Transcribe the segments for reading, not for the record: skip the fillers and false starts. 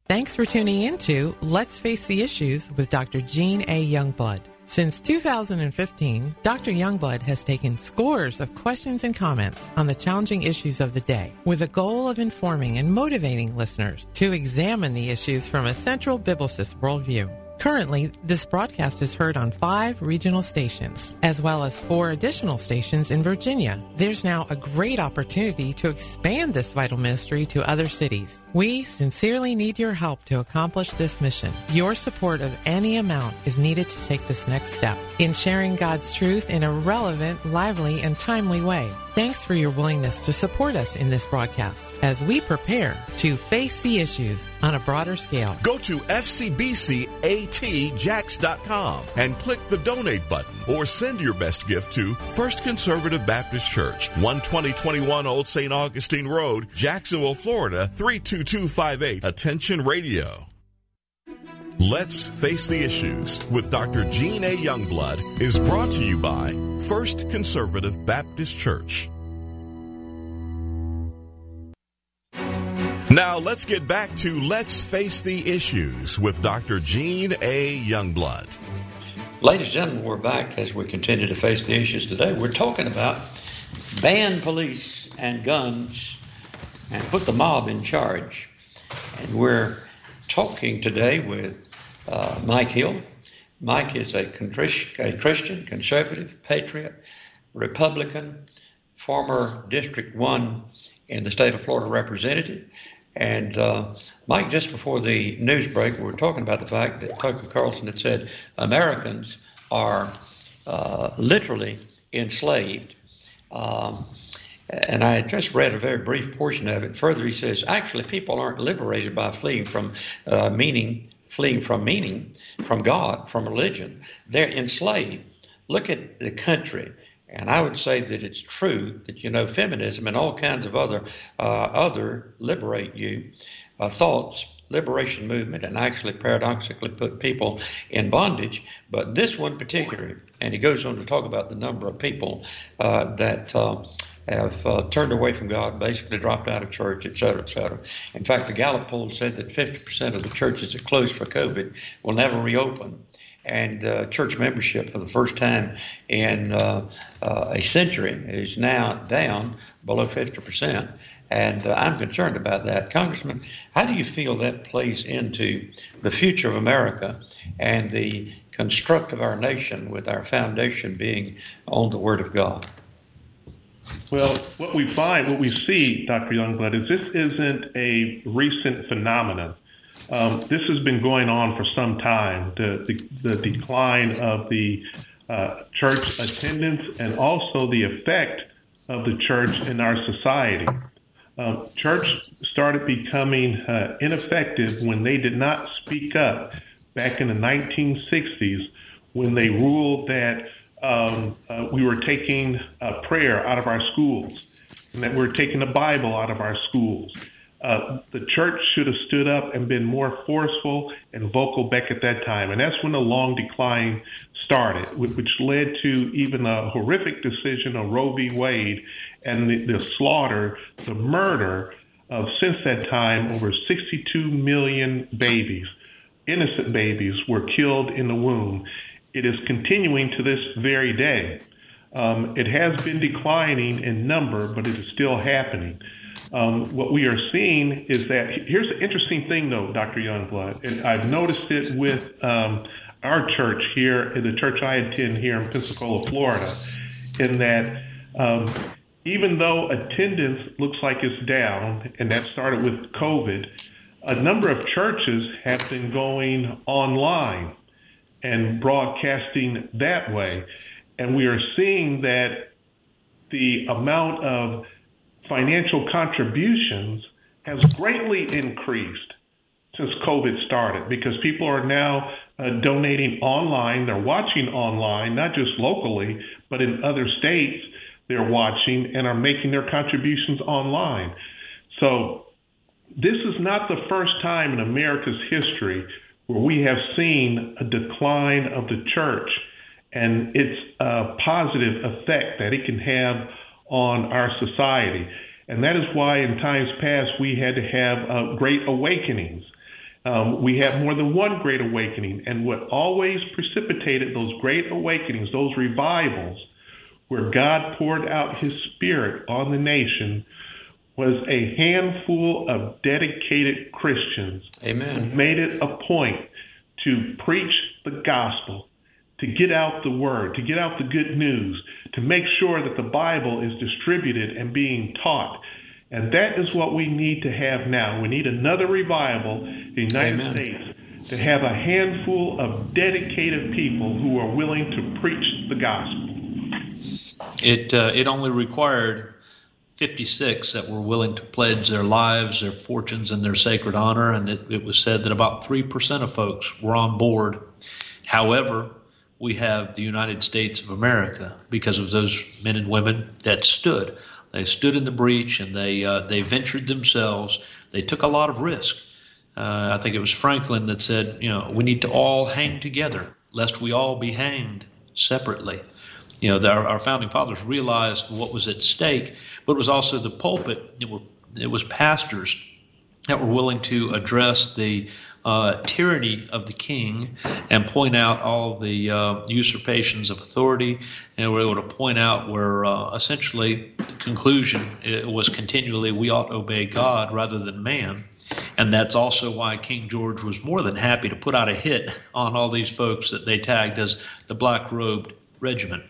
Thanks for tuning in to Let's Face the Issues with Dr. Gene A. Youngblood. Since 2015, Dr. Youngblood has taken scores of questions and comments on the challenging issues of the day with the goal of informing and motivating listeners to examine the issues from a central biblicist worldview. Currently, this broadcast is heard on 5 regional stations, as well as 4 additional stations in Virginia. There's now a great opportunity to expand this vital ministry to other cities. We sincerely need your help to accomplish this mission. Your support of any amount is needed to take this next step in sharing God's truth in a relevant, lively, and timely way. Thanks for your willingness to support us in this broadcast as we prepare to face the issues on a broader scale. Go to fcbcatjax.com and click the donate button or send your best gift to First Conservative Baptist Church, 12021 Old St. Augustine Road, Jacksonville, Florida, 32258. Attention Radio. Let's Face the Issues with Dr. Gene A. Youngblood is brought to you by First Conservative Baptist Church. Now let's get back to Let's Face the Issues with Dr. Gene A. Youngblood. Ladies and gentlemen, we're back as we continue to face the issues today. We're talking about ban police and guns and put the mob in charge. And we're talking today with Mike Hill. Mike is a Christian, conservative, patriot, Republican, former District 1 in the state of Florida representative. And Mike, just before the news break, we were talking about the fact that Tucker Carlson had said Americans are literally enslaved. And I had just read a very brief portion of it. Further, he says, actually, people aren't liberated by fleeing from meaning, from God, from religion. They're enslaved. Look at the country. And I would say that it's true that, feminism and all kinds of other liberate you thoughts, liberation movement, and actually paradoxically put people in bondage. But this one particularly, and he goes on to talk about the number of people that have turned away from God, basically dropped out of church, et cetera, et cetera. In fact, the Gallup poll said that 50% of the churches that closed for COVID will never reopen. And church membership for the first time in a century is now down below 50%. And I'm concerned about that. Congressman, how do you feel that plays into the future of America and the construct of our nation with our foundation being on the Word of God? Well, what we see, Dr. Youngblood, is this isn't a recent phenomenon. This has been going on for some time, the decline of the church attendance and also the effect of the church in our society. Church started becoming ineffective when they did not speak up back in the 1960s when they ruled that we were taking prayer out of our schools and that we were taking the Bible out of our schools. The church should have stood up and been more forceful and vocal back at that time. And that's when the long decline started, which led to even a horrific decision of Roe v. Wade and the slaughter, the murder of, since that time, over 62 million babies, innocent babies, were killed in the womb. It is continuing to this very day. It has been declining in number, but it is still happening. What we are seeing is that, here's the interesting thing, though, Dr. Youngblood, and I've noticed it with our church here, the church I attend here in Pensacola, Florida, in that even though attendance looks like it's down, and that started with COVID, a number of churches have been going online and broadcasting that way. And we are seeing that the amount of financial contributions has greatly increased since COVID started, because people are now donating online. They're watching online, not just locally, but in other states they're watching and are making their contributions online. So this is not the first time in America's history where we have seen a decline of the church and its positive effect that it can have on our society. And that is why in times past we had to have great awakenings. We have more than one great awakening. And what always precipitated those great awakenings, those revivals, where God poured out his Spirit on the nation, was a handful of dedicated Christians. Amen. Who made it a point to preach the gospel, to get out the word, to get out the good news, to make sure that the Bible is distributed and being taught. And that is what we need to have now. We need another revival in the United States, to have a handful of dedicated people who are willing to preach the gospel. It only required 56 that were willing to pledge their lives, their fortunes, and their sacred honor, and it was said that about 3% of folks were on board. However, we have the United States of America because of those men and women that stood. They stood in the breach, and they ventured themselves. They took a lot of risk. I think it was Franklin that said, we need to all hang together, lest we all be hanged separately. Our founding fathers realized what was at stake, but it was also the pulpit. It was pastors that were willing to address the tyranny of the king and point out all the usurpations of authority, and were able to point out where essentially the conclusion was continually we ought to obey God rather than man. And that's also why King George was more than happy to put out a hit on all these folks that they tagged as the black-robed regiment.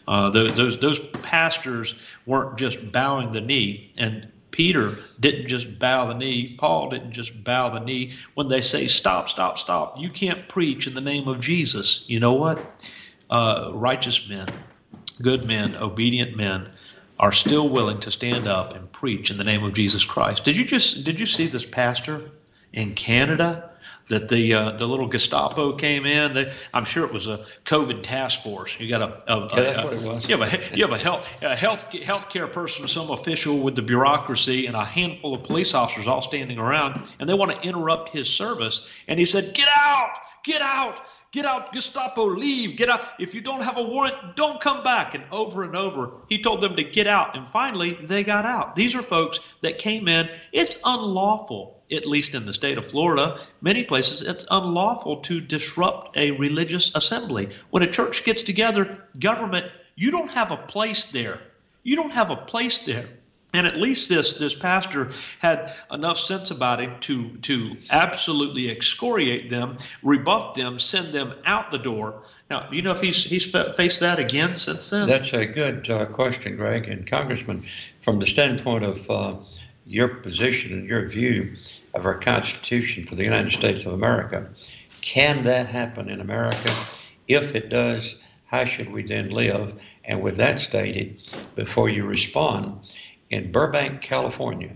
Those pastors weren't just bowing the knee, and Peter didn't just bow the knee. Paul didn't just bow the knee when they say, stop, stop, stop. You can't preach in the name of Jesus. You know what? Righteous men, good men, obedient men are still willing to stand up and preach in the name of Jesus Christ. Did you see this pastor in Canada? That the little Gestapo came in. I'm sure it was a COVID task force. You got that's what it was. You have a healthcare person, some official with the bureaucracy, and a handful of police officers all standing around, and they want to interrupt his service. And he said, "Get out! Get out! Get out, Gestapo, leave, get out. If you don't have a warrant, don't come back." And over, he told them to get out. And finally, they got out. These are folks that came in. It's unlawful, at least in the state of Florida. Many places, it's unlawful to disrupt a religious assembly. When a church gets together, government, you don't have a place there. You don't have a place there. And at least this pastor had enough sense about him to absolutely excoriate them, rebuff them, send them out the door. Now, do you know if he's faced that again since then? That's a good question, Greg. And Congressman, from the standpoint of your position and your view of our Constitution for the United States of America, can that happen in America? If it does, how should we then live? And with that stated, before you respond, in Burbank, California,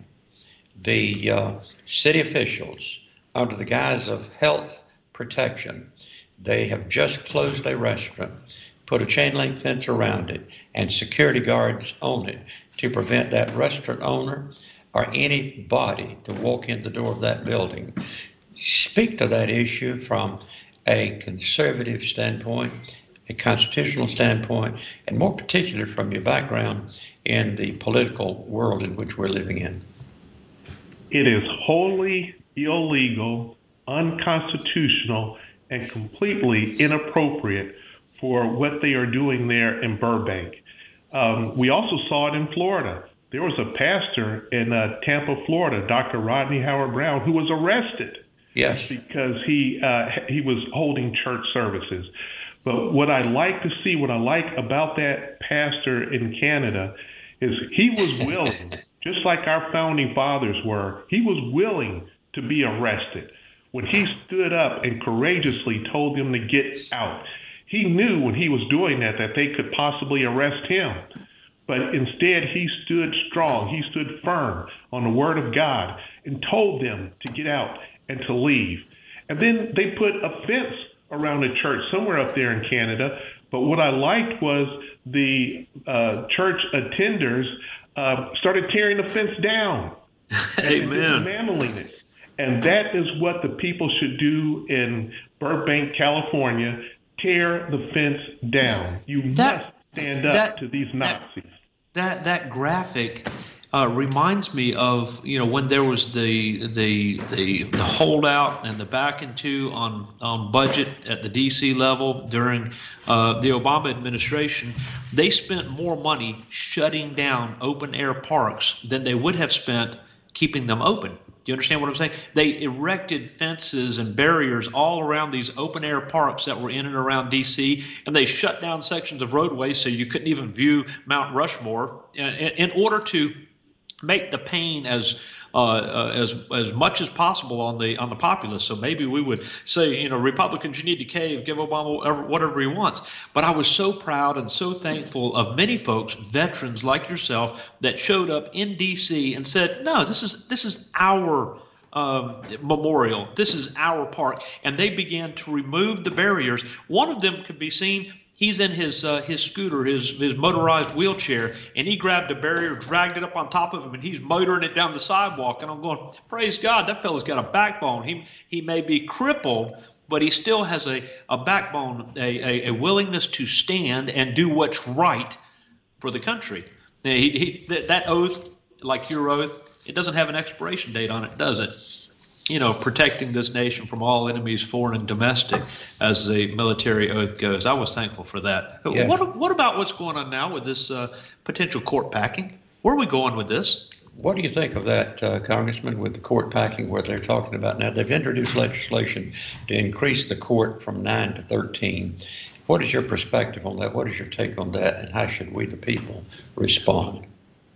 the city officials, under the guise of health protection, they have just closed a restaurant, put a chain link fence around it, and security guards on it to prevent that restaurant owner or anybody to walk in the door of that building. Speak to that issue from a conservative standpoint, a constitutional standpoint, and more particularly from your background in the political world in which we're living in. It is wholly illegal, unconstitutional, and completely inappropriate for what they are doing there in Burbank. We also saw it in Florida. There was a pastor in Tampa, Florida, Dr. Rodney Howard-Browne, who was arrested. Yes. Because he was holding church services. But what I like about that pastor in Canada is he was willing, just like our founding fathers were, he was willing to be arrested. When he stood up and courageously told them to get out, he knew when he was doing that they could possibly arrest him. But instead, he stood strong. He stood firm on the word of God and told them to get out and to leave. And then they put a fence around the church somewhere up there in Canada. But what I liked was the church attenders started tearing the fence down. Amen. Dismantling it. And that is what the people should do in Burbank, California. Tear the fence down. You must stand up to these Nazis. That graphic reminds me of when there was the holdout and the back into on budget at the D.C. level during the Obama administration. They spent more money shutting down open air parks than they would have spent keeping them open. Do you understand what I'm saying? They erected fences and barriers all around these open air parks that were in and around D.C., and they shut down sections of roadways so you couldn't even view Mount Rushmore in order to make the pain as much as possible on the populace. So maybe we would say, Republicans, you need to cave, give Obama whatever he wants. But I was so proud and so thankful of many folks, veterans like yourself, that showed up in D.C. and said, no, this is our memorial. This is our park. And they began to remove the barriers. One of them could be seen. He's in his scooter, his motorized wheelchair, and he grabbed a barrier, dragged it up on top of him, and he's motoring it down the sidewalk. And I'm going, praise God, that fellow's got a backbone. He may be crippled, but he still has a backbone, a willingness to stand and do what's right for the country. That oath, like your oath, it doesn't have an expiration date on it, does it? Protecting this nation from all enemies, foreign and domestic, as the military oath goes. I was thankful for that. Yeah. What about what's going on now with this potential court packing? Where are we going with this? What do you think of that, Congressman, with the court packing, what they're talking about now? They've introduced legislation to increase the court from 9 to 13. What is your perspective on that? What is your take on that, and how should we, the people, respond?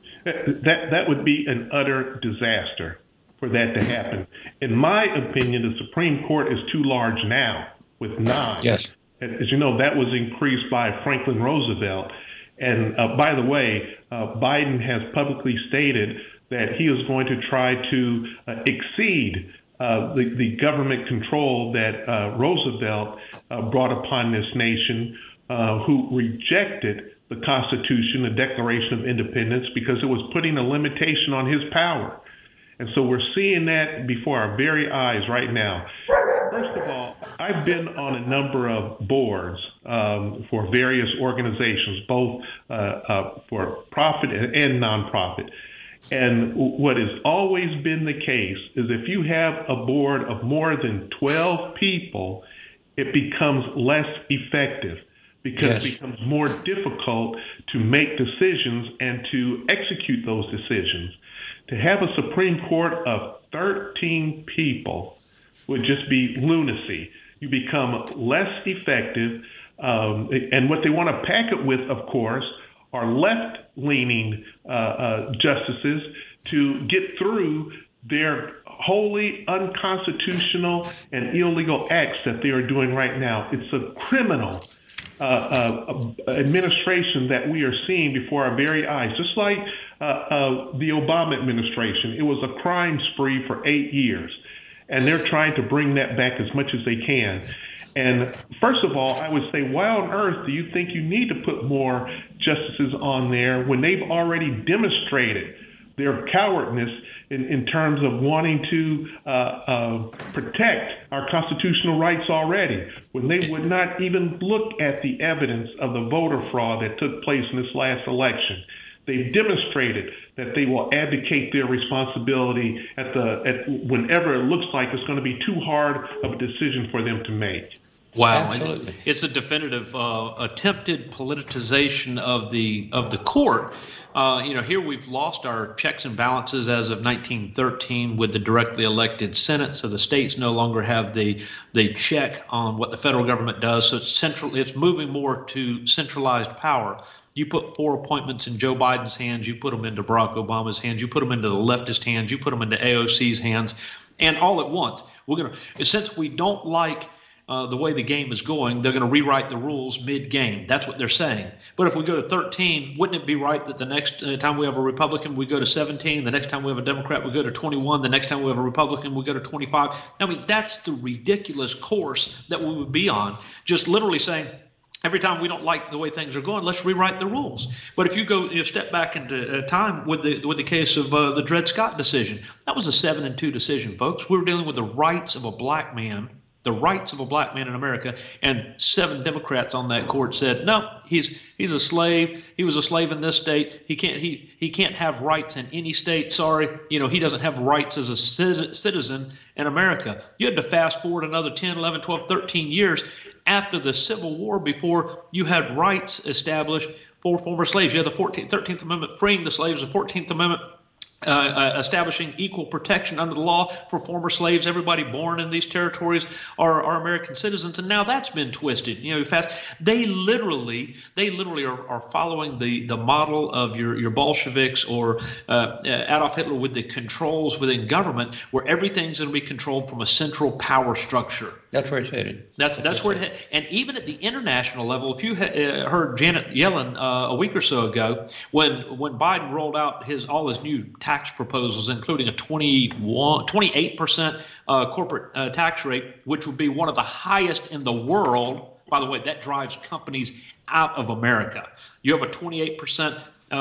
That would be an utter disaster for that to happen. In my opinion, the Supreme Court is too large now with 9. Yes. As you know, that was increased by Franklin Roosevelt. And by the way, Biden has publicly stated that he is going to try to exceed the government control that Roosevelt brought upon this nation, who rejected the Constitution, the Declaration of Independence, because it was putting a limitation on his power. And so we're seeing that before our very eyes right now. First of all, I've been on a number of boards for various organizations, both for profit and nonprofit. And what has always been the case is if you have a board of more than 12 people, it becomes less effective because it becomes more difficult to make decisions and to execute those decisions. To have a Supreme Court of 13 people would just be lunacy. You become less effective. And what they want to pack it with, of course, are left-leaning justices to get through their wholly unconstitutional and illegal acts that they are doing right now. It's a criminal administration that we are seeing before our very eyes, just like the Obama administration. It was a crime spree for 8 years, and they're trying to bring that back as much as they can. And first of all, I would say, why on earth do you think you need to put more justices on there when they've already demonstrated their cowardness in terms of wanting to protect our constitutional rights already, when they would not even look at the evidence of the voter fraud that took place in this last election? They've demonstrated that they will abdicate their responsibility at whenever it looks like it's going to be too hard of a decision for them to make. Wow, absolutely. It's a definitive attempted politicization of the court. Here we've lost our checks and balances as of 1913 with the directly elected Senate, so the states no longer have the check on what the federal government does. So it's moving more to centralized power. You put 4 appointments in Joe Biden's hands, you put them into Barack Obama's hands, you put them into the leftist hands, you put them into AOC's hands, and all at once. Since we don't like the way the game is going, they're going to rewrite the rules mid-game. That's what they're saying. But if we go to 13, wouldn't it be right that the next time we have a Republican, we go to 17, the next time we have a Democrat, we go to 21, the next time we have a Republican, we go to 25? I mean, that's the ridiculous course that we would be on, just literally saying, every time we don't like the way things are going, let's rewrite the rules. But if you step back into time with the case of the Dred Scott decision, that was a 7-2 decision, folks. We were dealing with the rights of a black man the rights of a black man in America, and 7 Democrats on that court said, no, he's a slave. He was a slave in this state. He can't have rights in any state. Sorry, he doesn't have rights as a citizen in America. You had to fast forward another 10, 11, 12, 13 years after the Civil War before you had rights established for former slaves. You had the 13th Amendment freeing the slaves, the 14th Amendment establishing equal protection under the law for former slaves. Everybody born in these territories are American citizens, and now that's been twisted. They literally are following the model of your Bolsheviks or Adolf Hitler with the controls within government, where everything's going to be controlled from a central power structure. That's where it's headed. That's where it headed. And even at the international level, if you heard Janet Yellen a week or so ago, when Biden rolled out all his new tax proposals, including a 28% corporate tax rate, which would be one of the highest in the world. By the way, that drives companies out of America. You have a 28%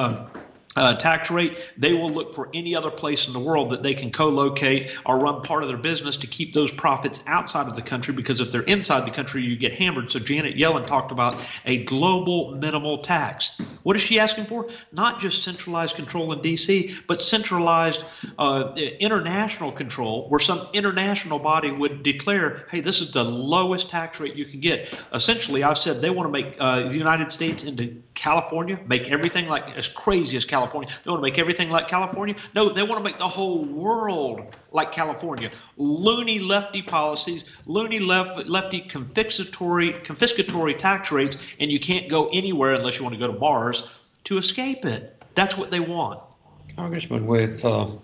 tax rate, they will look for any other place in the world that they can co-locate or run part of their business to keep those profits outside of the country, because if they're inside the country, you get hammered. So Janet Yellen talked about a global minimal tax. What is she asking for? Not just centralized control in D.C., but centralized international control, where some international body would declare, hey, this is the lowest tax rate you can get. Essentially, I've said they want to make the United States into California, make everything like as crazy as California. They want to make everything like California. No, they want to make the whole world like California. Loony lefty policies, loony lefty confiscatory tax rates, and you can't go anywhere unless you want to go to Mars to escape it. That's what they want. Congressman, with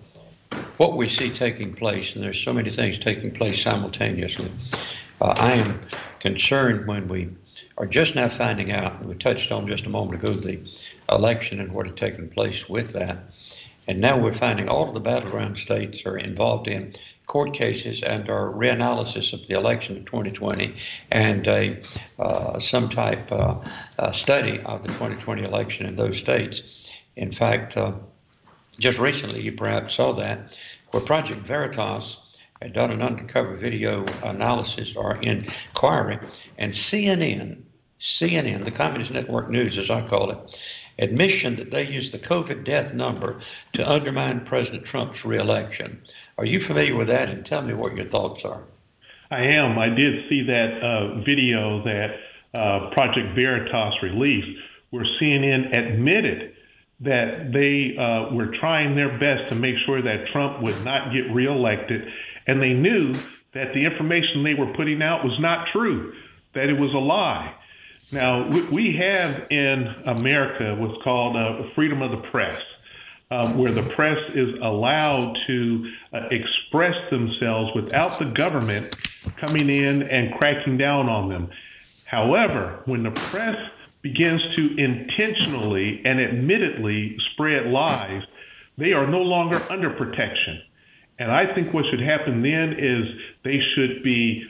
what we see taking place, and there's so many things taking place simultaneously, I am concerned when we are just now finding out, and we touched on just a moment ago, the election and what had taken place with that. And now we're finding all of the battleground states are involved in court cases and our reanalysis of the election of 2020 and some type study of the 2020 election in those states. In fact, just recently, you perhaps saw that, where Project Veritas had done an undercover video analysis or inquiry, and CNN, the Communist Network News, as I call it, admission that they used the COVID death number to undermine President Trump's reelection. Are you familiar with that? And tell me what your thoughts are. I am. I did see that video that Project Veritas released, where CNN admitted that they were trying their best to make sure that Trump would not get reelected, and they knew that the information they were putting out was not true, that it was a lie. Now, we have in America what's called freedom of the press, where the press is allowed to express themselves without the government coming in and cracking down on them. However, when the press begins to intentionally and admittedly spread lies, they are no longer under protection. And I think what should happen then is they should be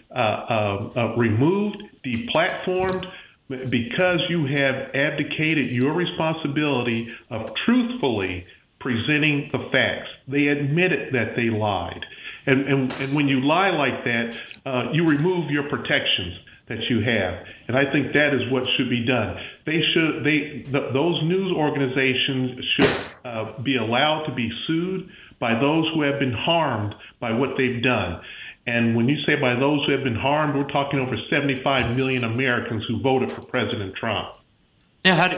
removed, deplatformed, because you have abdicated your responsibility of truthfully presenting the facts. They admitted that they lied. And when you lie like that, you remove your protections that you have. And I think that is what should be done. Those news organizations should be allowed to be sued by those who have been harmed by what they've done. And when you say by those who have been harmed, we're talking over 75 million Americans who voted for President Trump. Yeah,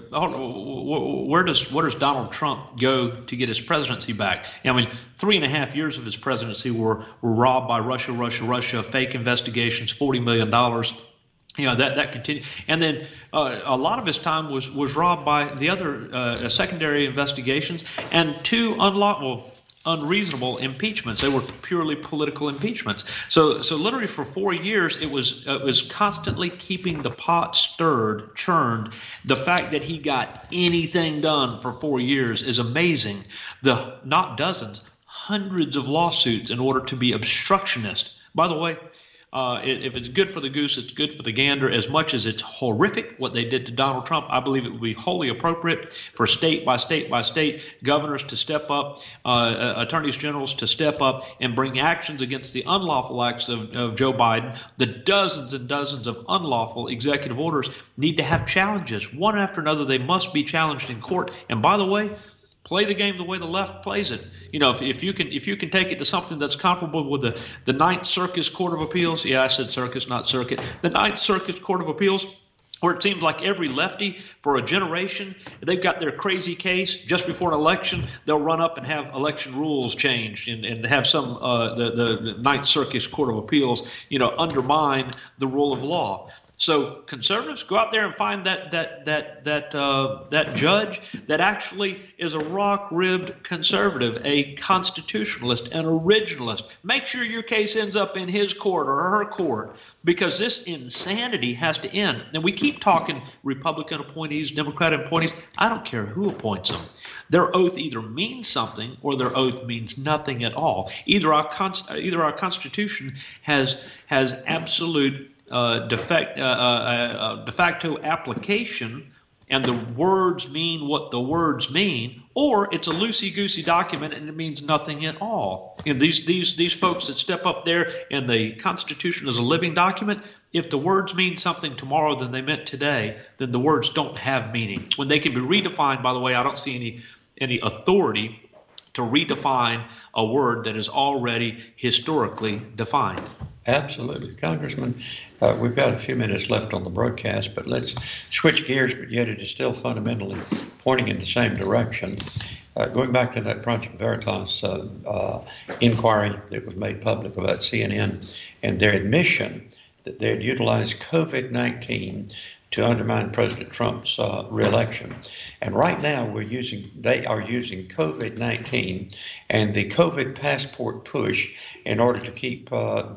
where does Donald Trump go to get his presidency back? I mean, 3.5 years of his presidency were robbed by Russia, fake investigations, $40 million. That continued. And then a lot of his time was robbed by the other secondary investigations and two unreasonable impeachments. They were purely political impeachments. So literally for 4 years, it was constantly keeping the pot churned. The fact that he got anything done for 4 years is amazing. Not dozens, hundreds of lawsuits in order to be obstructionist. By the way, If it's good for the goose, it's good for the gander. As much as it's horrific what they did to Donald Trump, I believe it would be wholly appropriate for state by state by state governors to step up, attorneys generals to step up and bring actions against the unlawful acts of Joe Biden. The dozens and dozens of unlawful executive orders need to have challenges. One after another, they must be challenged in court. And by the way, play the game the way the left plays it. If you can take it to something that's comparable with the Ninth Circuit Court of Appeals. Yeah, I said circus, not circuit. The Ninth Circuit Court of Appeals, where it seems like every lefty for a generation, they've got their crazy case just before an election, they'll run up and have election rules changed and have some the Ninth Circuit Court of Appeals, undermine the rule of law. So conservatives, go out there and find that judge that actually is a rock-ribbed conservative, a constitutionalist, an originalist. Make sure your case ends up in his court or her court, because this insanity has to end. And we keep talking Republican appointees, Democratic appointees. I don't care who appoints them. Their oath either means something or their oath means nothing at all. Either our Constitution has absolute de facto application, and the words mean what the words mean, or it's a loosey-goosey document and it means nothing at all. And these folks that step up there and the Constitution is a living document, if the words mean something tomorrow than they meant today, then the words don't have meaning. When they can be redefined, by the way, I don't see any authority to redefine a word that is already historically defined. Absolutely. Congressman, we've got a few minutes left on the broadcast, but let's switch gears, but yet it is still fundamentally pointing in the same direction. Going back to that Project Veritas inquiry that was made public about CNN and their admission that they had utilized COVID-19 to undermine President Trump's reelection. And right now they are using COVID-19 and the COVID passport push in order to keep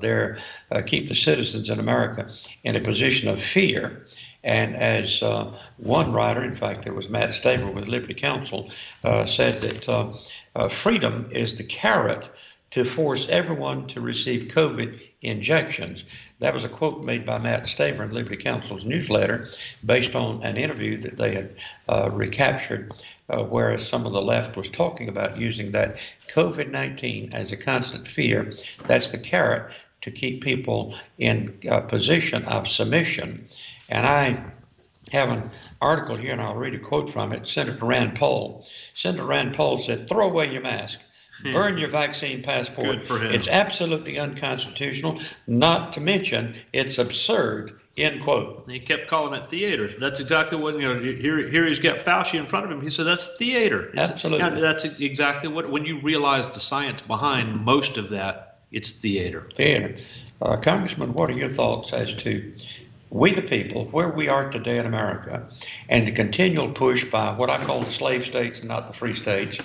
keep the citizens in America in a position of fear. And as one writer, in fact, it was Matt Staver with Liberty Counsel, said that freedom is the carrot to force everyone to receive COVID injections. That was a quote made by Matt Staver in Liberty Counsel's newsletter based on an interview that they had recaptured where some of the left was talking about using that COVID-19 as a constant fear. That's the carrot to keep people in a position of submission. And I have an article here, and I'll read a quote from it. Senator Rand Paul. Senator Rand Paul said, "Throw away your mask. Burn your vaccine passport. Good for him. It's absolutely unconstitutional, not to mention it's absurd," end quote. He kept calling it theater. That's exactly what, here he's got Fauci in front of him. He said that's theater. Absolutely. That's exactly what, when you realize the science behind most of that, it's theater. Theater. Congressman, what are your thoughts as to we the people, where we are today in America, and the continual push by what I call the slave states and not the free states?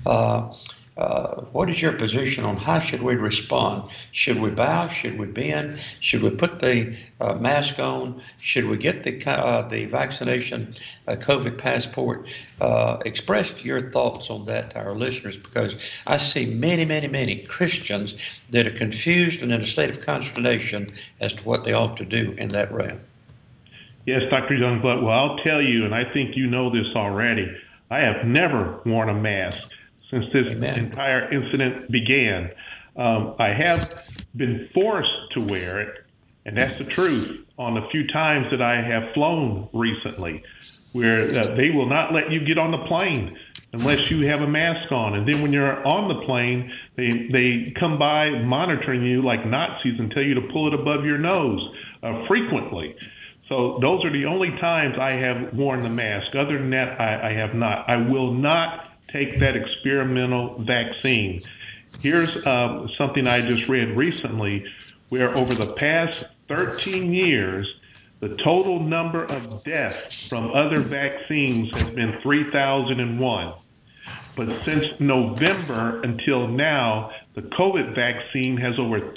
What is your position on how should we respond? Should we bow? Should we bend? Should we put the mask on? Should we get the vaccination COVID passport? Express your thoughts on that to our listeners, because I see many, many, many Christians that are confused and in a state of consternation as to what they ought to do in that realm. Yes, Dr. Youngblood. Well, I'll tell you, and I think you know this already, I have never worn a mask since this entire incident began. I have been forced to wear it, and that's the truth, on the few times that I have flown recently, where they will not let you get on the plane unless you have a mask on. And then when you're on the plane, they come by monitoring you like Nazis and tell you to pull it above your nose frequently. So those are the only times I have worn the mask. Other than that, I have not. I will not take that experimental vaccine. Here's something I just read recently, where over the past 13 years, the total number of deaths from other vaccines has been 3,001. But since November until now, the COVID vaccine has over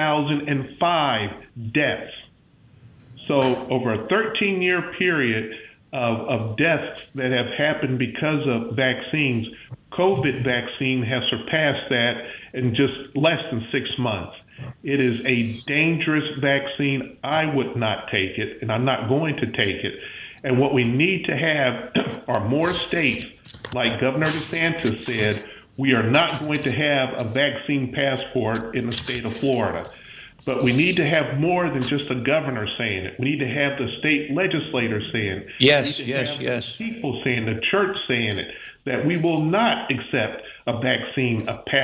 3,005 deaths. So over a 13-year period of deaths that have happened because of vaccines, COVID vaccine has surpassed that in just less than 6 months. It is a dangerous vaccine. I would not take it, and I'm not going to take it. And what we need to have are more states, like Governor DeSantis said, we are not going to have a vaccine passport in the state of Florida. But we need to have more than just a governor saying it. We need to have the state legislators saying it. Yes, we need to have yes. people saying, the church saying it, that we will not accept a vaccine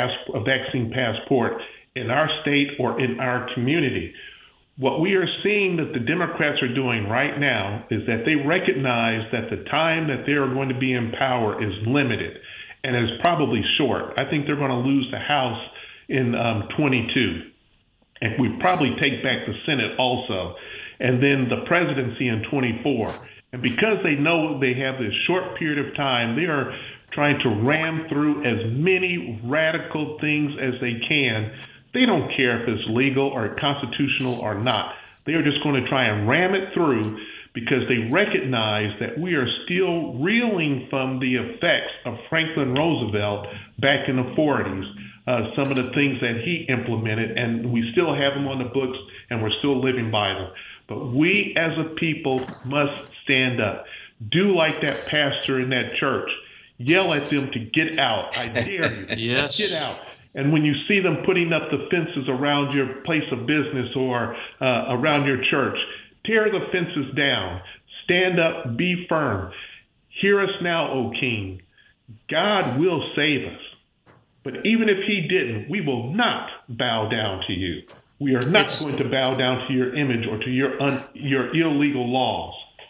passport in our state or in our community. What we are seeing that the Democrats are doing right now is that they recognize that the time that they are going to be in power is limited and is probably short. I think they're going to lose the House in 22. And we probably take back the Senate also, and then the presidency in 24. And because they know they have this short period of time, they are trying to ram through as many radical things as they can. They don't care if it's legal or constitutional or not. They are just going to try and ram it through because they recognize that we are still reeling from the effects of Franklin Roosevelt back in the 40s. Some of the things that he implemented, and we still have them on the books, and we're still living by them. But we as a people must stand up. Do like that pastor in that church. Yell at them to get out. I dare you. Yes. Get out. And when you see them putting up the fences around your place of business or around your church, tear the fences down. Stand up. Be firm. Hear us now, O King. God will save us. But even if he didn't, we will not bow down to you. We are not going to bow down to your image or to your illegal laws.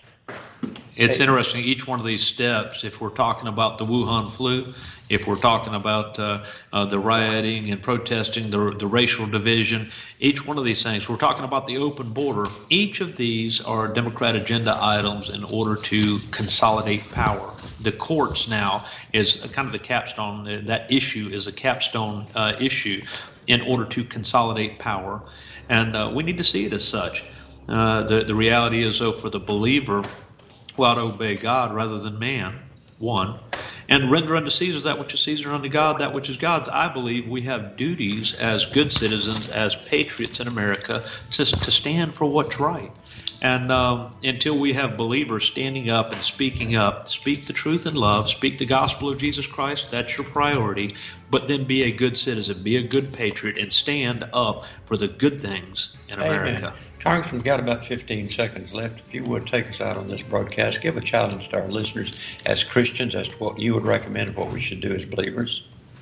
It's interesting, each one of these steps, if we're talking about the Wuhan flu, if we're talking about the rioting and protesting, the racial division, each one of these things, we're talking about the open border, each of these are Democrat agenda items in order to consolidate power. The courts now is kind of the capstone, that issue is a capstone issue in order to consolidate power. And we need to see it as such. The reality is, though, for the believer, we ought to obey God rather than man, one, and render unto Caesar that which is Caesar, unto God that which is God's. I believe we have duties as good citizens, as patriots in America, to stand for what's right. And until we have believers standing up and speaking up, speak the truth in love, speak the gospel of Jesus Christ, that's your priority, but then be a good citizen, be a good patriot, and stand up for the good things in America. Amen. Congressman, we've got about 15 seconds left. If you would take us out on this broadcast, give a challenge to our listeners as Christians as to what you would recommend of what we should do as believers.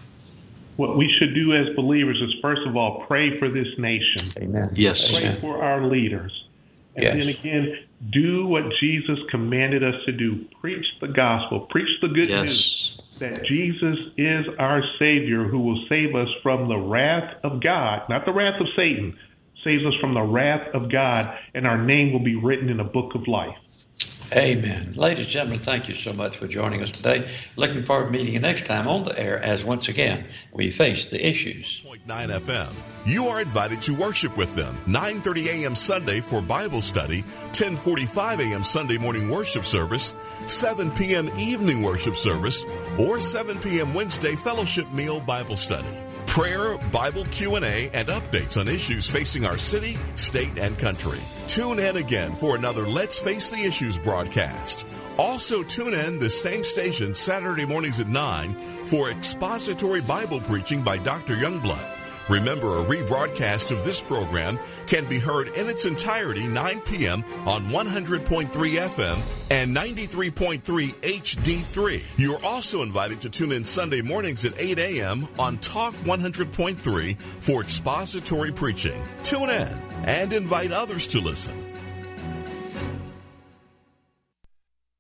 What we should do as believers is, first of all, pray for this nation. Amen. Yes. Pray Amen. for our leaders. And Yes. then again, do what Jesus commanded us to do. Preach the gospel. Preach the good news that Jesus is our Savior who will save us from the wrath of God, not the wrath of Satan, saves us from the wrath of God, and our name will be written in the book of life. Amen. Ladies and gentlemen, thank you so much for joining us today. Looking forward to meeting you next time on the air as once again we face the issues. 9 FM. You are invited to worship with them 9:30 a.m. Sunday for Bible study, 10:45 a.m. Sunday morning worship service, 7 p.m. evening worship service, or 7 p.m. Wednesday fellowship meal Bible study. Prayer, Bible Q&A, and updates on issues facing our city, state, and country. Tune in again for another Let's Face the Issues broadcast. Also tune in this same station Saturday mornings at 9 for expository Bible preaching by Dr. Youngblood. Remember, a rebroadcast of this program can be heard in its entirety 9 p.m. on 100.3 FM and 93.3 HD3. You're also invited to tune in Sunday mornings at 8 a.m. on Talk 100.3 for expository preaching. Tune in and invite others to listen.